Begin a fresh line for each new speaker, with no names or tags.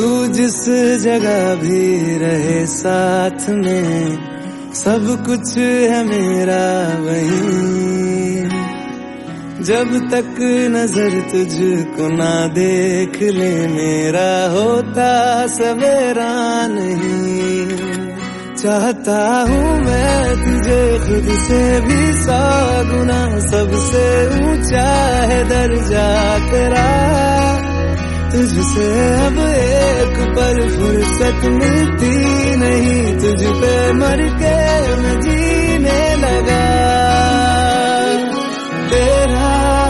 तू जिस जगह भी रहे साथ में, सब कुछ है मेरा वहीं। जब तक नजर तुझको ना देख ले, मेरा होता सवेरा नहीं। चाहता हूँ मैं तुझे खुद से भी 100 गुना, सबसे ऊंचा है दर्जा तेरा। तुझसे अब एक पल फुर्सत मिलती नहीं, तुझ पे मर के